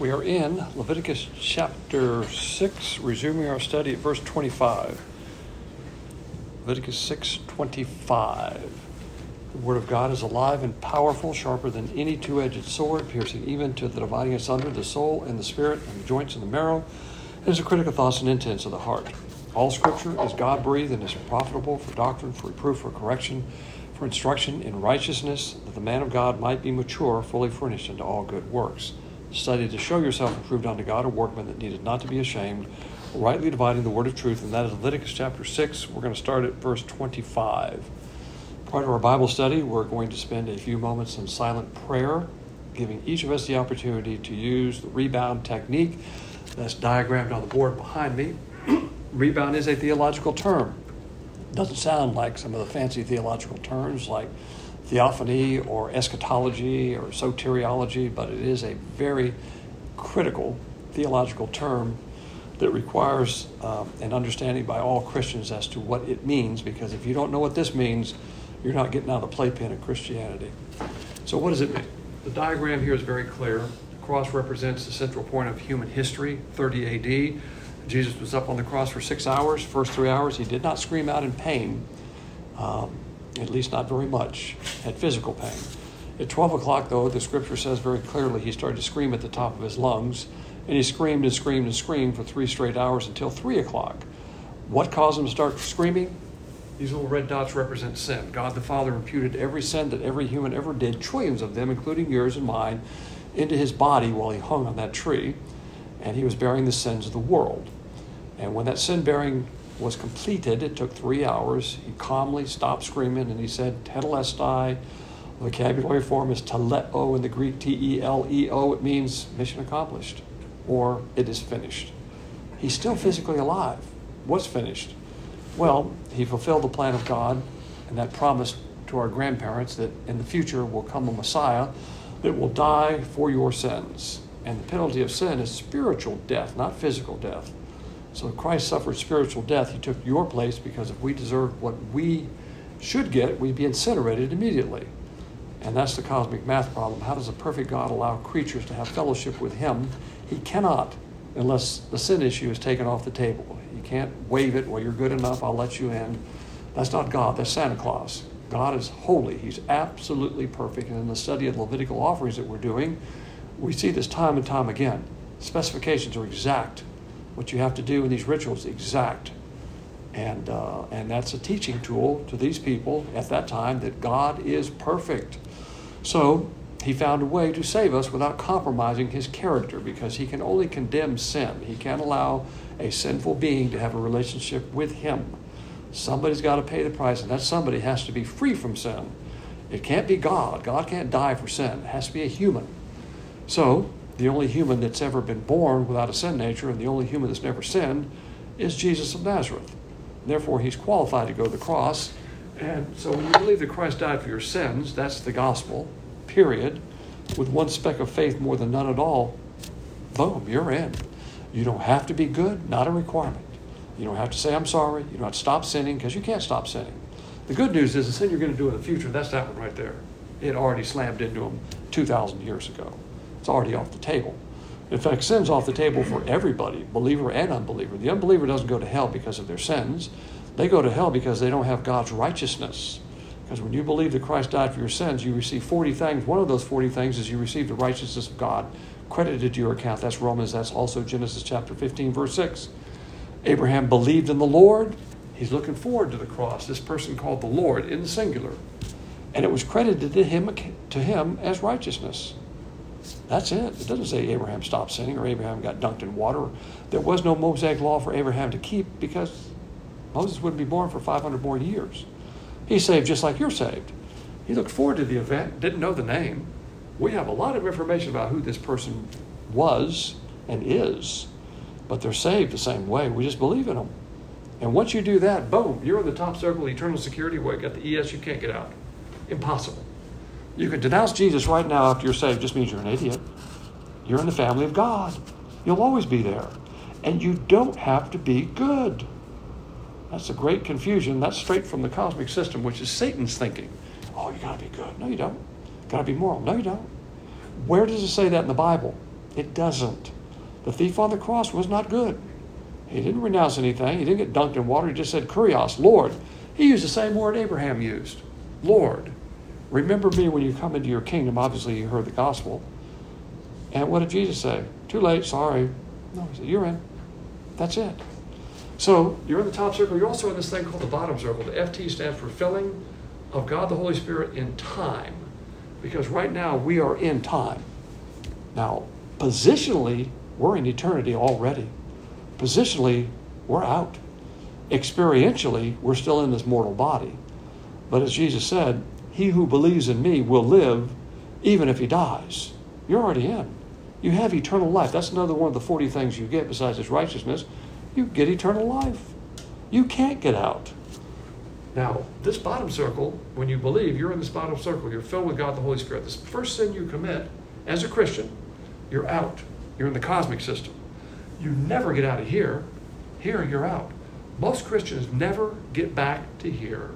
We are in Leviticus chapter 6, resuming our study at verse 25. Leviticus 6:25. The word of God is alive and powerful, sharper than any two-edged sword, piercing even to the dividing asunder the soul and the spirit and the joints and the marrow, and is a critic of thoughts and intents of the heart. All Scripture is God-breathed and is profitable for doctrine, for reproof, for correction, for instruction in righteousness, that the man of God might be mature, fully furnished unto all good works. Study to show yourself approved unto God, a workman that needed not to be ashamed, rightly dividing the word of truth. And that is Leviticus chapter 6. We're going to start at verse 25. Prior to our Bible study, we're going to spend a few moments in silent prayer, giving each of us the opportunity to use the rebound technique that's diagrammed on the board behind me. Rebound is a theological term. It doesn't sound like some of the fancy theological terms like theophany or eschatology or soteriology, but it is a very critical theological term that requires an understanding by all Christians as to what it means, because if you don't know what this means, you're not getting out of the playpen of Christianity. So what does it mean? The diagram here is very clear. The cross represents the central point of human history, 30 A.D. Jesus was up on the cross for 6 hours. First 3 hours, he did not scream out in pain. At least not very much, had physical pain. At 12 o'clock, though, the scripture says very clearly he started to scream at the top of his lungs, and he screamed and screamed and screamed for 3 straight hours until 3 o'clock. What caused him to start screaming? These little red dots represent sin. God the Father imputed every sin that every human ever did, trillions of them, including yours and mine, into his body while he hung on that tree, and he was bearing the sins of the world. And when that sin bearing was completed, it took 3 hours. He calmly stopped screaming and he said, tetelestai. The vocabulary form is teleo in the Greek, T-E-L-E-O. It means mission accomplished, or it is finished. He's still physically alive. What's finished? Well, he fulfilled the plan of God and that promise to our grandparents that in the future will come a Messiah that will die for your sins. And the penalty of sin is spiritual death, not physical death. So Christ suffered spiritual death. He took your place, because if we deserved what we should get, we'd be incinerated immediately. And that's the cosmic math problem. How does a perfect God allow creatures to have fellowship with him? He cannot, unless the sin issue is taken off the table. You can't waive it, well, you're good enough, I'll let you in. That's not God, that's Santa Claus. God is holy. He's absolutely perfect. And in the study of Levitical offerings that we're doing, we see this time and time again. Specifications are exact. What you have to do in these rituals, exact. And that's a teaching tool to these people at that time that God is perfect. So he found a way to save us without compromising his character, because he can only condemn sin. He can't allow a sinful being to have a relationship with him. Somebody's got to pay the price, and that somebody has to be free from sin. It can't be God. God can't die for sin. It has to be a human. So the only human that's ever been born without a sin nature, and the only human that's never sinned, is Jesus of Nazareth. Therefore, he's qualified to go to the cross. And so when you believe that Christ died for your sins, that's the gospel, period. With one speck of faith more than none at all, boom, you're in. You don't have to be good, not a requirement. You don't have to say, I'm sorry. You don't have to stop sinning, because you can't stop sinning. The good news is the sin you're going to do in the future, that's that one right there. It already slammed into him 2,000 years ago. It's already off the table. In fact, sin's off the table for everybody, believer and unbeliever. The unbeliever doesn't go to hell because of their sins. They go to hell because they don't have God's righteousness. Because when you believe that Christ died for your sins, you receive 40 things. One of those 40 things is you receive the righteousness of God credited to your account. That's Romans. That's also Genesis chapter 15, verse 6. Abraham believed in the Lord. He's looking forward to the cross. This person called the Lord in the singular. And it was credited to him as righteousness. That's it. It doesn't say Abraham stopped sinning or Abraham got dunked in water. There was no Mosaic law for Abraham to keep, because Moses wouldn't be born for 500 more years. He's saved just like you're saved. He looked forward to the event, didn't know the name. We have a lot of information about who this person was and is, but they're saved the same way. We just believe in them. And once you do that, boom, you're in the top circle of eternal security where you got the ES, you can't get out. Impossible. You can denounce Jesus right now after you're saved, just means you're an idiot. You're in the family of God. You'll always be there. And you don't have to be good. That's a great confusion. That's straight from the cosmic system, which is Satan's thinking. Oh, you got to be good. No, you don't. Got to be moral. No, you don't. Where does it say that in the Bible? It doesn't. The thief on the cross was not good. He didn't renounce anything. He didn't get dunked in water. He just said, Kurios, Lord. He used the same word Abraham used. Lord, remember me when you come into your kingdom. Obviously, you heard the gospel. And what did Jesus say? Too late, sorry. No, he said, you're in. That's it. So you're in the top circle. You're also in this thing called the bottom circle. The FT stands for filling of God the Holy Spirit in time. Because right now we are in time. Now, positionally, we're in eternity already. Positionally, we're out. Experientially, we're still in this mortal body. But as Jesus said, he who believes in me will live even if he dies. You're already in. You have eternal life. That's another one of the 40 things you get besides his righteousness. You get eternal life. You can't get out. Now, this bottom circle, when you believe, you're in this bottom circle. You're filled with God the Holy Spirit. This first sin you commit as a Christian, you're out. You're in the cosmic system. You never get out of here. Here, you're out. Most Christians never get back to here.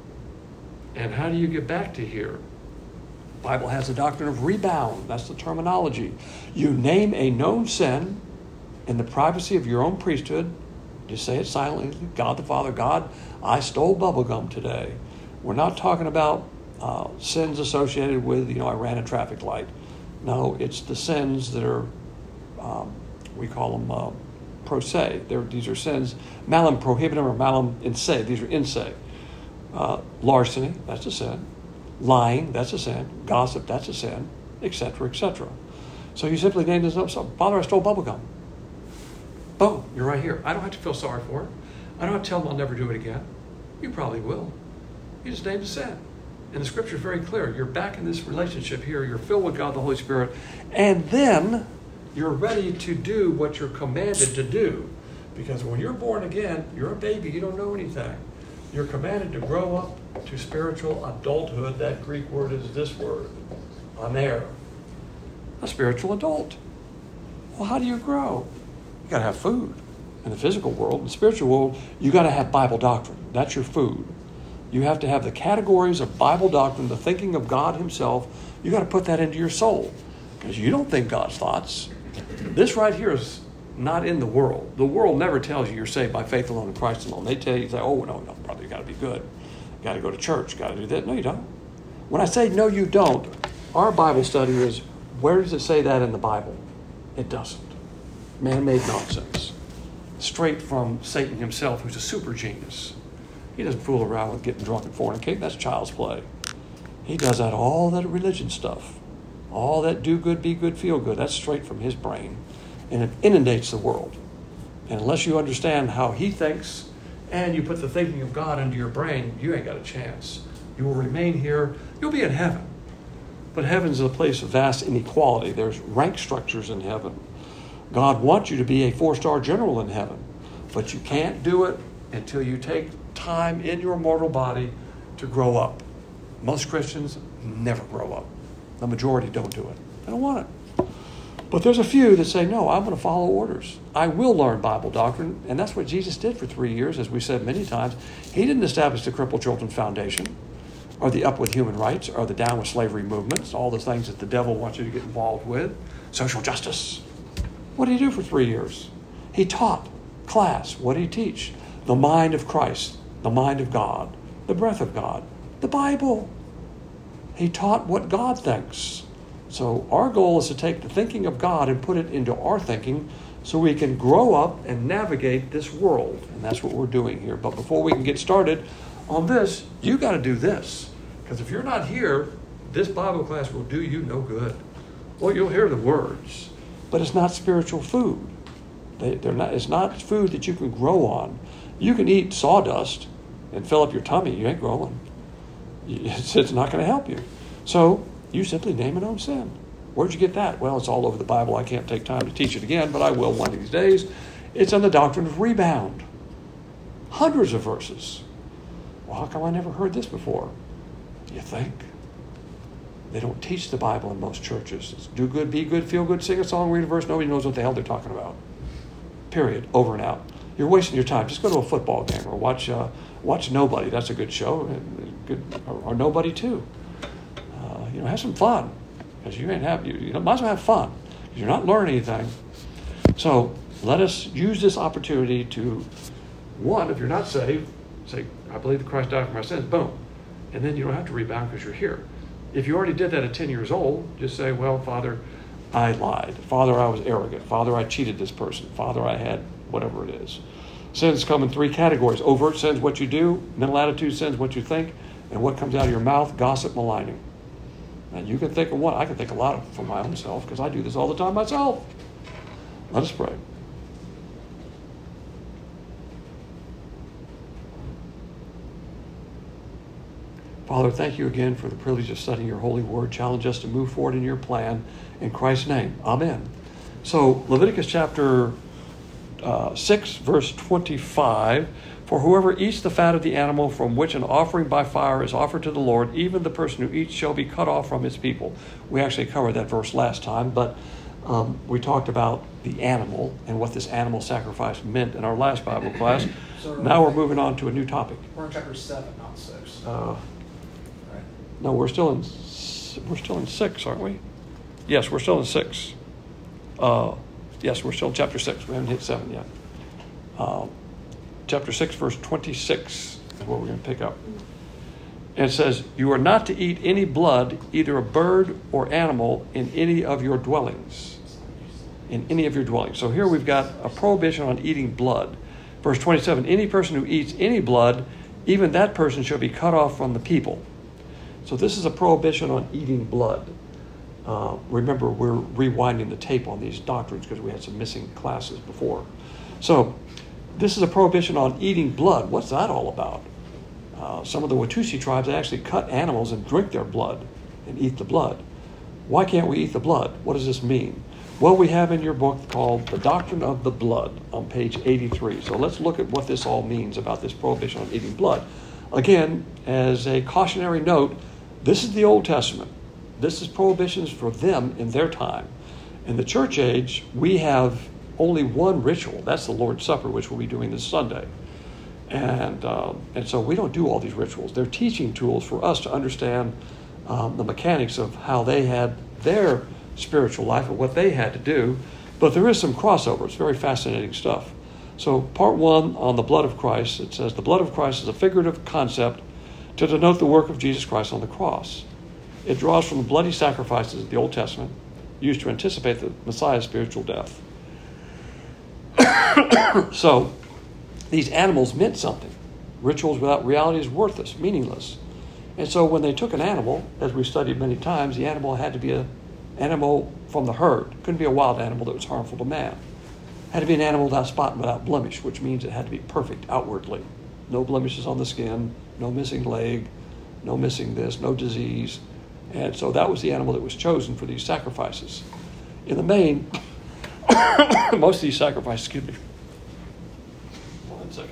And how do you get back to here? The Bible has the doctrine of rebound. That's the terminology. You name a known sin in the privacy of your own priesthood. Just say it silently. God the Father, God, I stole bubblegum today. We're not talking about sins associated with, I ran a traffic light. No, it's the sins that are, we call them pro se. These are sins, malum prohibitum or malum in se. These are in se. Larceny, that's a sin. Lying, that's a sin. Gossip, that's a sin, etc., etc. So you simply name this up. So, Father, I stole bubblegum. Boom, you're right here. I don't have to feel sorry for it. I don't have to tell them I'll never do it again. You probably will. You just named the sin. And the scripture is very clear. You're back in this relationship here. You're filled with God the Holy Spirit. And then you're ready to do what you're commanded to do. Because when you're born again, you're a baby. You don't know anything. You're commanded to grow up to spiritual adulthood. That Greek word is this word, aner. A spiritual adult. Well, how do you grow? You got to have food. In the physical world, in the spiritual world, you got to have Bible doctrine. That's your food. You have to have the categories of Bible doctrine, the thinking of God himself. You got to put that into your soul because you don't think God's thoughts. This right here is not in the world. The world never tells you you're saved by faith alone in Christ alone. They tell you, oh, no, brother, you got to be good. You got to go to church. You got to do that. No, you don't. When I say no, you don't, our Bible study is, where does it say that in the Bible? It doesn't. Man-made nonsense. Straight from Satan himself, who's a super genius. He doesn't fool around with getting drunk and fornicating. That's child's play. He does that, all that religion stuff. All that do good, be good, feel good. That's straight from his brain. And it inundates the world. And unless you understand how he thinks and you put the thinking of God into your brain, you ain't got a chance. You will remain here. You'll be in heaven. But heaven's a place of vast inequality. There's rank structures in heaven. God wants you to be a 4-star general in heaven. But you can't do it until you take time in your mortal body to grow up. Most Christians never grow up. The majority don't do it. They don't want it. But there's a few that say, no, I'm going to follow orders. I will learn Bible doctrine. And that's what Jesus did for 3 years, as we said many times. He didn't establish the Crippled Children Foundation or the Up with Human Rights or the Down with Slavery movements, all the things that the devil wants you to get involved with. Social justice. What did he do for 3 years? He taught class. What did he teach? The mind of Christ, the mind of God, the breath of God, the Bible. He taught what God thinks. So our goal is to take the thinking of God and put it into our thinking so we can grow up and navigate this world. And that's what we're doing here. But before we can get started on this, you got to do this. Because if you're not here, this Bible class will do you no good. Well, you'll hear the words, but it's not spiritual food. They're not. It's not food that you can grow on. You can eat sawdust and fill up your tummy. You ain't growing. It's not going to help you. So you simply name an own sin. Where'd you get that? Well, it's all over the Bible. I can't take time to teach it again, but I will one of these days. It's on the doctrine of rebound. Hundreds of verses. Well, how come I never heard this before? You think? They don't teach the Bible in most churches. It's do good, be good, feel good, sing a song, read a verse. Nobody knows what the hell they're talking about. Period. Over and out. You're wasting your time. Just go to a football game or watch Nobody. That's a good show. Or Nobody too. Have some fun. Because you might as well have fun. You're not learning anything. So let us use this opportunity to, one, if you're not saved, say, I believe that Christ died for my sins, boom. And then you don't have to rebound because you're here. If you already did that at 10 years old, just say, well, Father, I lied. Father, I was arrogant. Father, I cheated this person. Father, I had whatever it is. Sins come in 3 categories. Overt sins, what you do. Mental attitude sins, what you think. And what comes out of your mouth, gossip, maligning. And you can think of one. I can think a lot for my own self because I do this all the time myself. Let us pray. Father, thank you again for the privilege of studying your holy word. Challenge us to move forward in your plan. In Christ's name, amen. So Leviticus chapter 6, verse 25. For whoever eats the fat of the animal from which an offering by fire is offered to the Lord, even the person who eats shall be cut off from his people. We actually covered that verse last time, but we talked about the animal and what this animal sacrifice meant in our last Bible class. Now we're moving on to a new topic. We're in chapter 7, not 6. No, we're still in 6, aren't we? Yes, we're still in 6. Yes, we're still in chapter 6. We haven't hit 7 yet. Chapter 6, verse 26 is what we're going to pick up. And it says, you are not to eat any blood, either of bird or animal, in any of your dwellings. In any of your dwellings. So here we've got a prohibition on eating blood. Verse 27, any person who eats any blood, even that person shall be cut off from the people. So this is a prohibition on eating blood. Remember, we're rewinding the tape on these doctrines because we had some missing classes before. So this is a prohibition on eating blood. What's that all about? Some of the Watusi tribes actually cut animals and drink their blood and eat the blood. Why can't we eat the blood? What does this mean? Well, we have in your book called The Doctrine of the Blood on page 83. So let's look at what this all means about this prohibition on eating blood. Again, as a cautionary note, this is the Old Testament. This is prohibitions for them in their time. In the church age, we have only one ritual. That's the Lord's Supper, which we'll be doing this Sunday. And so we don't do all these rituals. They're teaching tools for us to understand the mechanics of how they had their spiritual life and what they had to do. But there is some crossover. It's very fascinating stuff. So part 1 on the blood of Christ, it says the blood of Christ is a figurative concept to denote the work of Jesus Christ on the cross. It draws from the bloody sacrifices of the Old Testament used to anticipate the Messiah's spiritual death. So these animals meant something. Rituals without reality is worthless, meaningless. And so when they took an animal, as we studied many times, the animal had to be an animal from the herd. It couldn't be a wild animal that was harmful to man. It had to be an animal without spot and without blemish, which means it had to be perfect outwardly. No blemishes on the skin, no missing leg, no missing this, no disease. And so that was the animal that was chosen for these sacrifices. In the main, most of these sacrifices, excuse me. 1 second.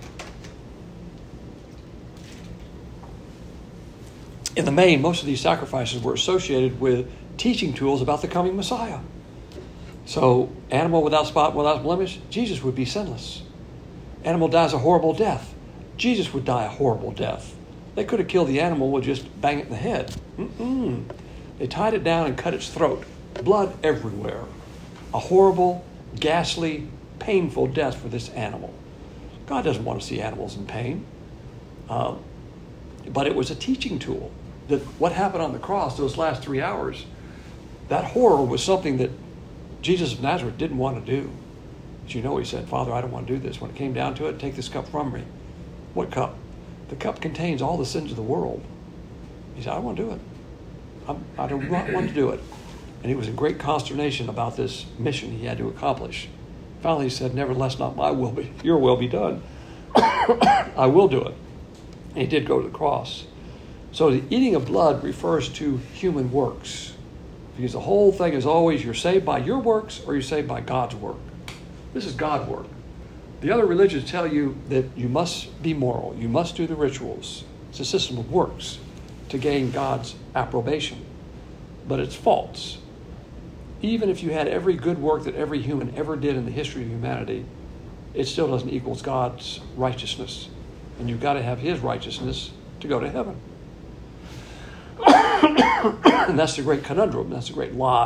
In the main, most of these sacrifices were associated with teaching tools about the coming Messiah. So, animal without spot, without blemish, Jesus would be sinless. Animal dies a horrible death. Jesus would die a horrible death. They could have killed the animal with just bang it in the head. They tied it down and cut its throat. Blood everywhere. A horrible, ghastly, painful death for this animal. God doesn't want to see animals in pain. But it was a teaching tool. That what happened on the cross those last 3 hours, that horror was something that Jesus of Nazareth didn't want to do. As you know, he said, Father, I don't want to do this. When it came down to it, take this cup from me. What cup? The cup contains all the sins of the world. He said, I don't want to do it. I do not want to do it. And he was in great consternation about this mission he had to accomplish. Finally, he said, nevertheless, not my will, but your will be done. I will do it. And he did go to the cross. So the eating of blood refers to human works. Because the whole thing is always you're saved by your works or you're saved by God's work. This is God's work. The other religions tell you that you must be moral. You must do the rituals. It's a system of works to gain God's approbation. But it's false. Even if you had every good work that every human ever did in the history of humanity, it still doesn't equal God's righteousness. And you've got to have his righteousness to go to heaven. And that's the great conundrum. That's the great lie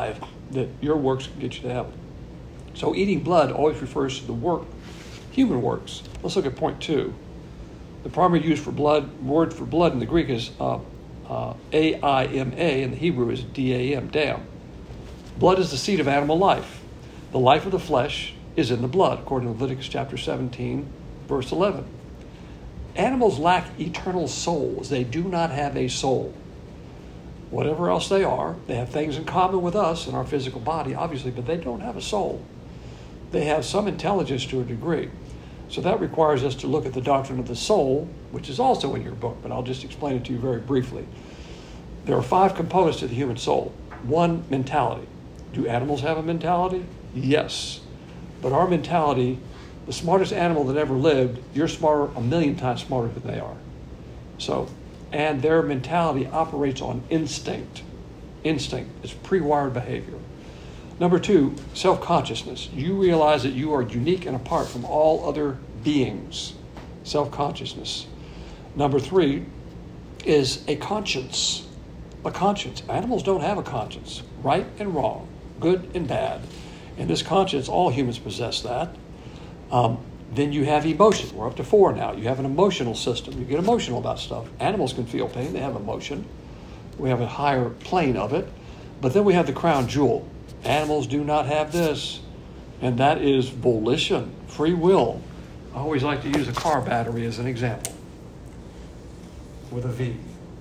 that your works can get you to heaven. So eating blood always refers to the work, human works. Let's look at point 2. The primary word for blood in the Greek is aima, in the Hebrew is dam, dam. Blood is the seat of animal life. The life of the flesh is in the blood, according to Leviticus chapter 17, verse 11. Animals lack eternal souls. They do not have a soul. Whatever else they are, they have things in common with us in our physical body, obviously, but they don't have a soul. They have some intelligence to a degree. So that requires us to look at the doctrine of the soul, which is also in your book, but I'll just explain it to you very briefly. There are 5 components to the human soul. 1, mentality. Do animals have a mentality? Yes. But our mentality, the smartest animal that ever lived, you're smarter, 1,000,000 times smarter than they are. So, and their mentality operates on instinct. Instinct is pre-wired behavior. Number 2, self-consciousness. You realize that you are unique and apart from all other beings. Self-consciousness. Number 3 is a conscience. A conscience. Animals don't have a conscience. Right and wrong. Good and bad. And this conscience, all humans possess that. Then you have emotion. We're up to 4 now. You have an emotional system. You get emotional about stuff. Animals can feel pain. They have emotion. We have a higher plane of it. But then we have the crown jewel. Animals do not have this. And that is volition, free will. I always like to use a car battery as an example. With a V.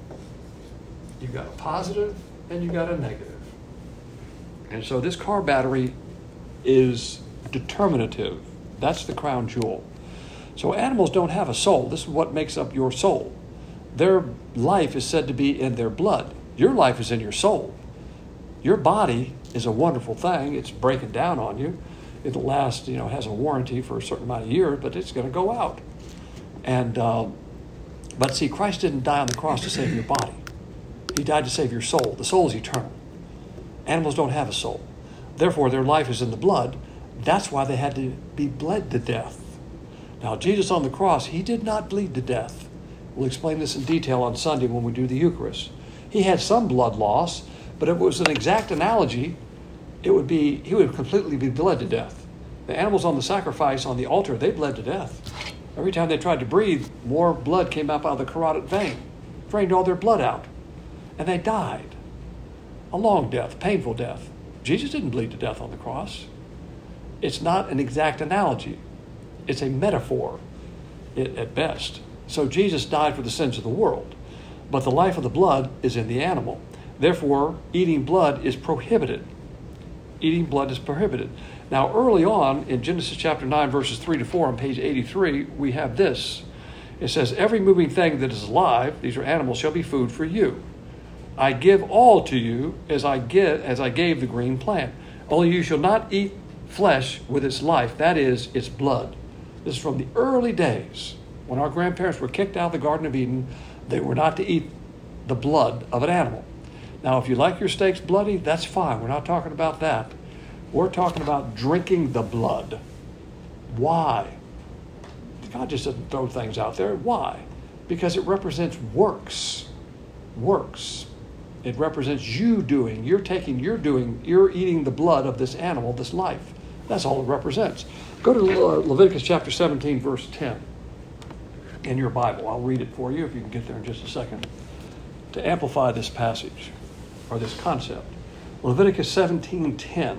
You've got a positive and you've got a negative. And so this car battery is determinative. That's the crown jewel. So animals don't have a soul. This is what makes up your soul. Their life is said to be in their blood. Your life is in your soul. Your body is a wonderful thing. It's breaking down on you. It'll last, has a warranty for a certain amount of years, but it's going to go out. And but see, Christ didn't die on the cross to save your body. He died to save your soul. The soul is eternal. Animals don't have a soul. Therefore, their life is in the blood. That's why they had to be bled to death. Now, Jesus on the cross, he did not bleed to death. We'll explain this in detail on Sunday when we do the Eucharist. He had some blood loss, but if it was an exact analogy, he would completely be bled to death. The animals on the sacrifice on the altar, they bled to death. Every time they tried to breathe, more blood came up out of the carotid vein, drained all their blood out, and they died. A long death, painful death. Jesus didn't bleed to death on the cross. It's not an exact analogy. It's a metaphor at best. So Jesus died for the sins of the world, but the life of the blood is in the animal. Therefore, eating blood is prohibited. Eating blood is prohibited. Now, early on in Genesis chapter 9, verses 3 to 4 on page 83, we have this. It says, every moving thing that is alive, these are animals, shall be food for you. I give all to you as I gave the green plant. Only you shall not eat flesh with its life, that is, its blood. This is from the early days. When our grandparents were kicked out of the Garden of Eden, they were not to eat the blood of an animal. Now, if you like your steaks bloody, that's fine. We're not talking about that. We're talking about drinking the blood. Why? God just doesn't throw things out there. Why? Because it represents works. Works. It represents you doing. You're eating the blood of this animal, this life. That's all it represents. Go to Leviticus chapter 17, verse 10 in your Bible. I'll read it for you if you can get there in just a second to amplify this passage or this concept. Leviticus 17:10.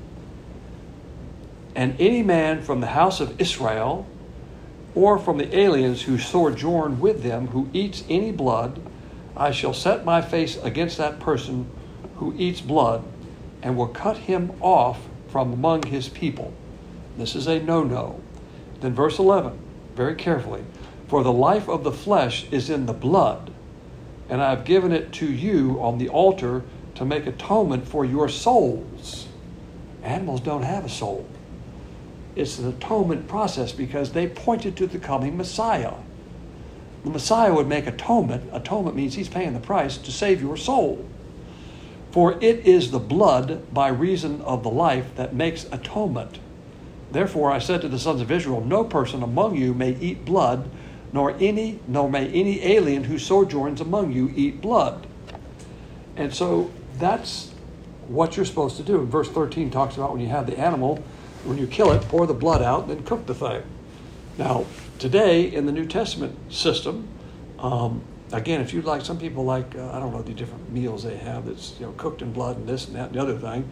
And any man from the house of Israel or from the aliens who sojourn with them who eats any blood, I shall set my face against that person who eats blood and will cut him off from among his people. This is a no-no. Then verse 11, very carefully. For the life of the flesh is in the blood, and I have given it to you on the altar to make atonement for your souls. Animals don't have a soul. It's an atonement process because they pointed to the coming Messiah. The Messiah would make atonement. Atonement means he's paying the price to save your soul. For it is the blood by reason of the life that makes atonement. Therefore I said to the sons of Israel, no person among you may eat blood, nor may any alien who sojourns among you eat blood. And so that's what you're supposed to do. And verse 13 talks about when you have the animal, when you kill it, pour the blood out, then cook the thing. Now, today in the New Testament system, again, if you like, some people like, I don't know the different meals they have that's cooked in blood and this and that and the other thing.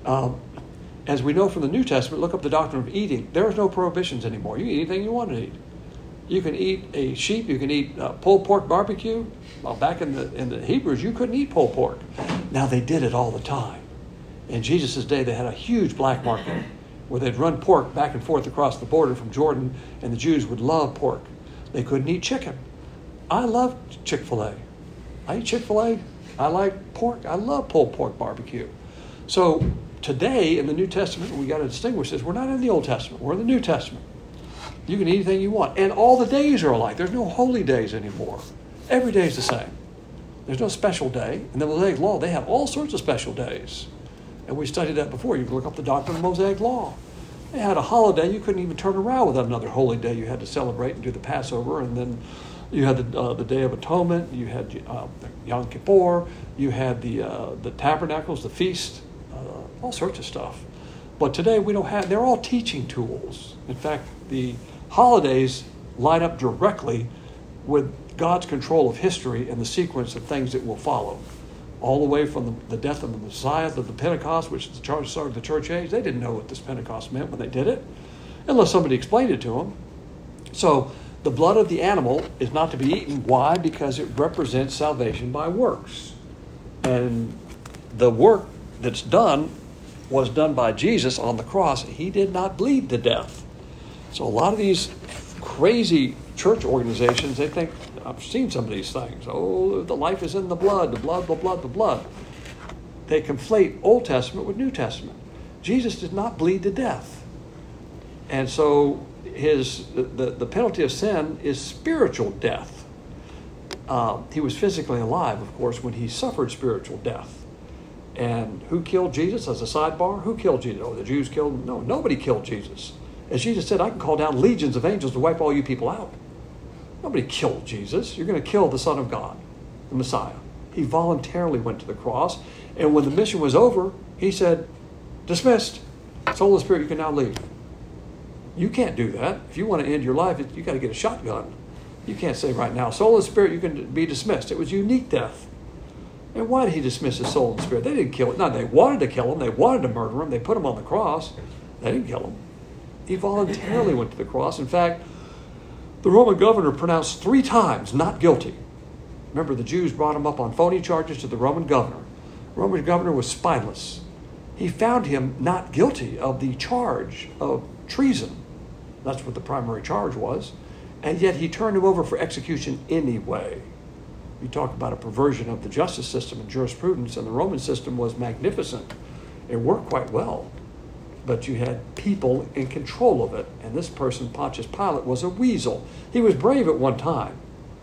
As we know from the New Testament, look up the doctrine of eating. There is no prohibitions anymore. You can eat anything you want to eat. You can eat a sheep. You can eat pulled pork barbecue. Well, back in the Hebrews, you couldn't eat pulled pork. Now they did it all the time. In Jesus' day, they had a huge black market where they'd run pork back and forth across the border from Jordan, and the Jews would love pork. They couldn't eat chicken. I love Chick-fil-A. I eat Chick-fil-A. I like pork. I love pulled pork barbecue. So today in the New Testament, we got to distinguish this. We're not in the Old Testament. We're in the New Testament. You can eat anything you want. And all the days are alike. There's no holy days anymore. Every day is the same. There's no special day. In the Mosaic Law, they have all sorts of special days. And we studied that before. You can look up the doctrine of the Mosaic Law. They had a holiday. You couldn't even turn around without another holy day. You had to celebrate and do the Passover. And then you had the Day of Atonement. You had Yom Kippur. You had the Tabernacles, the feast, all sorts of stuff. But today we don't have, they're all teaching tools. In fact, the holidays line up directly with God's control of history and the sequence of things that will follow. All the way from the death of the Messiah to the Pentecost, which is the start of the church age. They didn't know what this Pentecost meant when they did it, unless somebody explained it to them. So the blood of the animal is not to be eaten. Why? Because it represents salvation by works. And the work that's done was done by Jesus on the cross. He did not bleed to death. So a lot of these crazy church organizations, they think, I've seen some of these things. Oh, the life is in the blood, the blood, the blood, the blood. They conflate Old Testament with New Testament. Jesus did not bleed to death. And so the penalty of sin is spiritual death. He was physically alive, of course, when he suffered spiritual death. And who killed Jesus as a sidebar? Who killed Jesus? Oh, the Jews killed him? No, nobody killed Jesus. As Jesus said, I can call down legions of angels to wipe all you people out. Nobody killed Jesus. You're going to kill the Son of God, the Messiah. He voluntarily went to the cross. And when the mission was over, he said, dismissed. Soul and spirit, you can now leave. You can't do that. If you want to end your life, you got to get a shotgun. You can't say right now, soul and spirit, you can be dismissed. It was unique death. And why did he dismiss his soul and spirit? They didn't kill it. No, they wanted to kill him. They wanted to murder him. They put him on the cross. They didn't kill him. He voluntarily went to the cross. In fact, the Roman governor pronounced 3 times not guilty. Remember, the Jews brought him up on phony charges to the Roman governor. The Roman governor was spineless. He found him not guilty of the charge of treason. That's what the primary charge was. And yet he turned him over for execution anyway. You talk about a perversion of the justice system and jurisprudence, and the Roman system was magnificent. It worked quite well. But you had people in control of it. And this person, Pontius Pilate, was a weasel. He was brave at one time.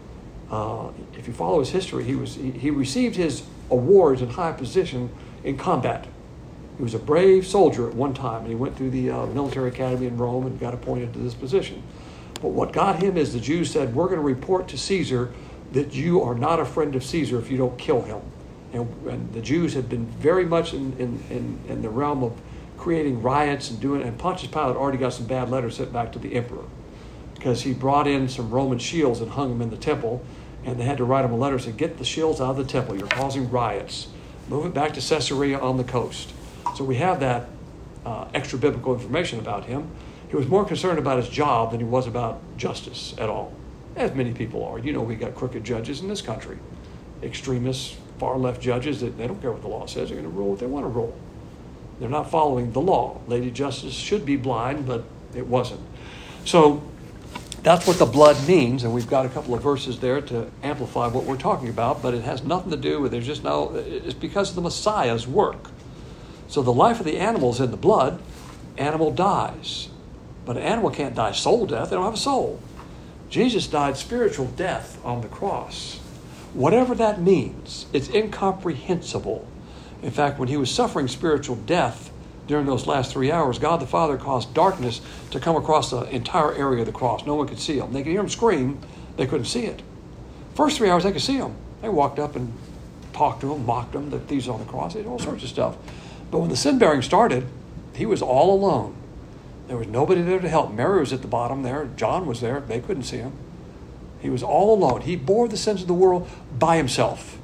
If you follow his history, he received his awards and high position in combat. He was a brave soldier at one time, and he went through the military academy in Rome and got appointed to this position. But what got him is the Jews said, we're going to report to Caesar that you are not a friend of Caesar if you don't kill him. And the Jews had been very much in the realm of creating riots and Pontius Pilate already got some bad letters sent back to the emperor because he brought in some Roman shields and hung them in the temple, and they had to write him a letter saying, get the shields out of the temple, you're causing riots. Move it back to Caesarea on the coast. So we have that extra biblical information about him. He was more concerned about his job than he was about justice at all, as many people are. You know, we got crooked judges in this country, extremists, far-left judges that they don't care what the law says. They're going to rule what they want to rule. They're not following the law. Lady Justice should be blind, but it wasn't. So that's what the blood means, and we've got a couple of verses there to amplify what we're talking about, but it has nothing to do with, it's because of the Messiah's work. So the life of the animal is in the blood. Animal dies. But an animal can't die soul death. They don't have a soul. Jesus died spiritual death on the cross. Whatever that means, it's incomprehensible. In fact, when he was suffering spiritual death during those last 3 hours, God the Father caused darkness to come across the entire area of the cross. No one could see him. They could hear him scream. They couldn't see it. First 3 hours, they could see him. They walked up and talked to him, mocked him, that these are on the cross. They did all sorts of stuff. But when the sin-bearing started, he was all alone. There was nobody there to help. Mary was at the bottom there. John was there. They couldn't see him. He was all alone. He bore the sins of the world by himself.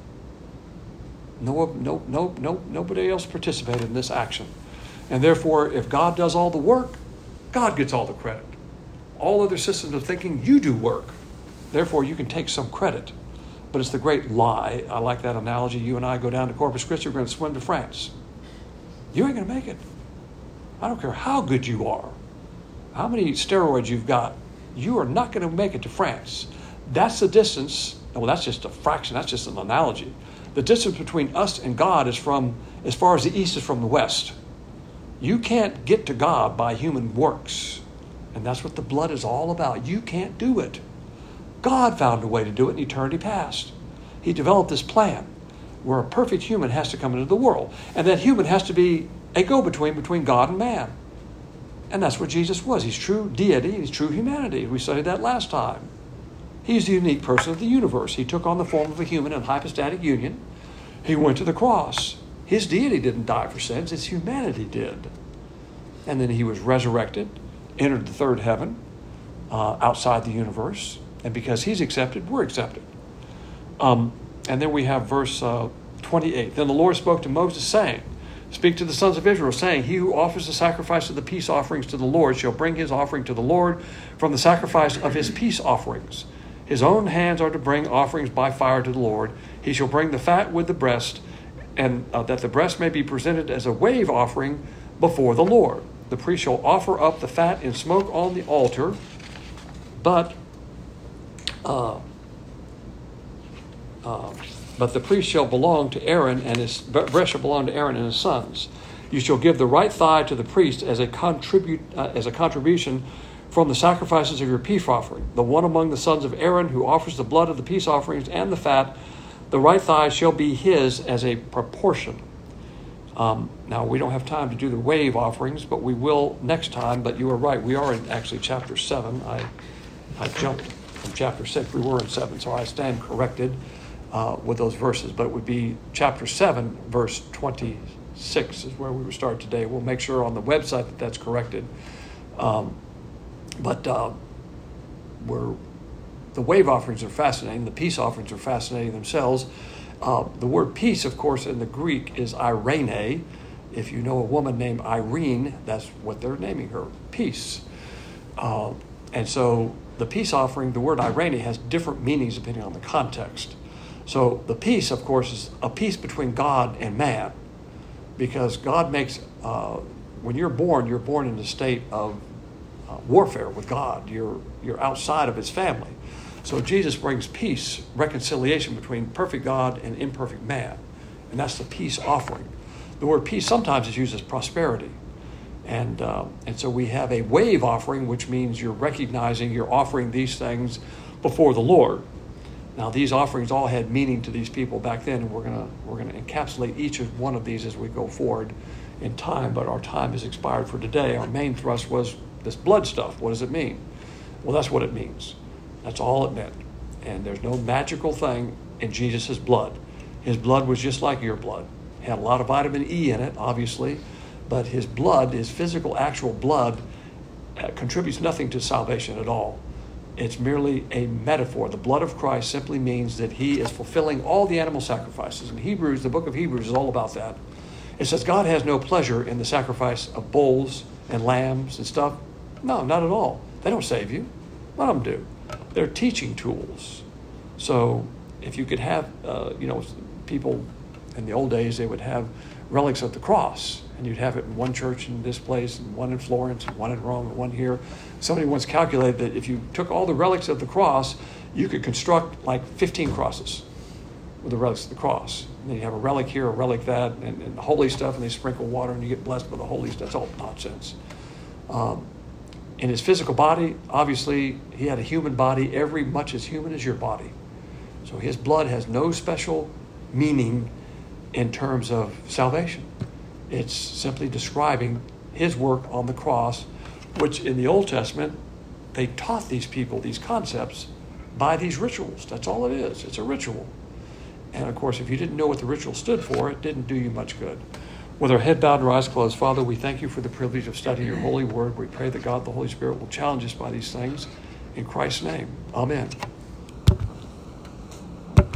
Nobody else participated in this action. And therefore, if God does all the work, God gets all the credit. All other systems of thinking, you do work. Therefore, you can take some credit. But it's the great lie. I like that analogy. You and I go down to Corpus Christi, we're going to swim to France. You ain't going to make it. I don't care how good you are, how many steroids you've got, you are not going to make it to France. That's the distance. Well, that's just a fraction. That's just an analogy. The distance between us and God is from as far as the east is from the west. You can't get to God by human works. And that's what the blood is all about. You can't do it. God found a way to do it in eternity past. He developed this plan where a perfect human has to come into the world. And that human has to be a go-between between God and man. And that's what Jesus was. He's true deity. He's true humanity. We studied that last time. He's the unique person of the universe. He took on the form of a human in hypostatic union. He went to the cross. His deity didn't die for sins. His humanity did. And then he was resurrected, entered the third heaven, outside the universe. And because he's accepted, we're accepted. And then we have verse 28. Then the Lord spoke to Moses, saying, speak to the sons of Israel, saying, he who offers the sacrifice of the peace offerings to the Lord shall bring his offering to the Lord from the sacrifice of his peace offerings. His own hands are to bring offerings by fire to the Lord. He shall bring the fat with the breast, and that the breast may be presented as a wave offering before the Lord. The priest shall offer up the fat in smoke on the altar, but the priest shall belong to Aaron, and his breast shall belong to Aaron and his sons. You shall give the right thigh to the priest as a contribution from the sacrifices of your peace offering. The one among the sons of Aaron who offers the blood of the peace offerings and the fat, the right thigh shall be his as a proportion. Now, we don't have time to do the wave offerings, but we will next time. But you are right. We are in actually chapter 7. I jumped from chapter 6. We were in 7, so I stand corrected with those verses. But it would be chapter 7, verse 26 is where we would start today. We'll make sure on the website that that's corrected. But the wave offerings are fascinating. The peace offerings are fascinating themselves. The word peace, of course, in the Greek is Irene. If you know a woman named Irene, that's what they're naming her, peace. And so the peace offering, the word Irene, has different meanings depending on the context. So the peace, of course, is a peace between God and man. Because God makes, when you're born in a state of warfare with God. You're outside of his family. So Jesus brings peace, reconciliation between perfect God and imperfect man. And that's the peace offering. The word peace sometimes is used as prosperity. And so we have a wave offering, which means you're offering these things before the Lord. Now, these offerings all had meaning to these people back then, and we're gonna encapsulate each of one of these as we go forward in time, but our time has expired for today. Our main thrust was this blood stuff. What does it mean? Well, that's what it means. That's all it meant. And there's no magical thing in Jesus' blood. His blood was just like your blood. It had a lot of vitamin E in it, obviously, but his blood, his physical, actual blood, contributes nothing to salvation at all. It's merely a metaphor. The blood of Christ simply means that he is fulfilling all the animal sacrifices. In Hebrews, the book of Hebrews is all about that. It says God has no pleasure in the sacrifice of bulls and lambs and stuff. No, not at all. They don't save you. None of them do. They're teaching tools. So if you could have, people in the old days, they would have relics of the cross. And you'd have it in one church in this place, and one in Florence, and one in Rome, and one here. Somebody once calculated that if you took all the relics of the cross, you could construct like 15 crosses with the relics of the cross. And then you have a relic here, a relic that, and the holy stuff, and they sprinkle water, and you get blessed with the holy stuff. That's all nonsense. In his physical body, obviously, he had a human body every much as human as your body. So his blood has no special meaning in terms of salvation. It's simply describing his work on the cross, which in the Old Testament, they taught these people these concepts by these rituals. That's all it is. It's a ritual. And of course, if you didn't know what the ritual stood for, it didn't do you much good. With our head bowed and our eyes closed, Father, we thank you for the privilege of studying your holy word. We pray that God, the Holy Spirit, will challenge us by these things. In Christ's name, amen.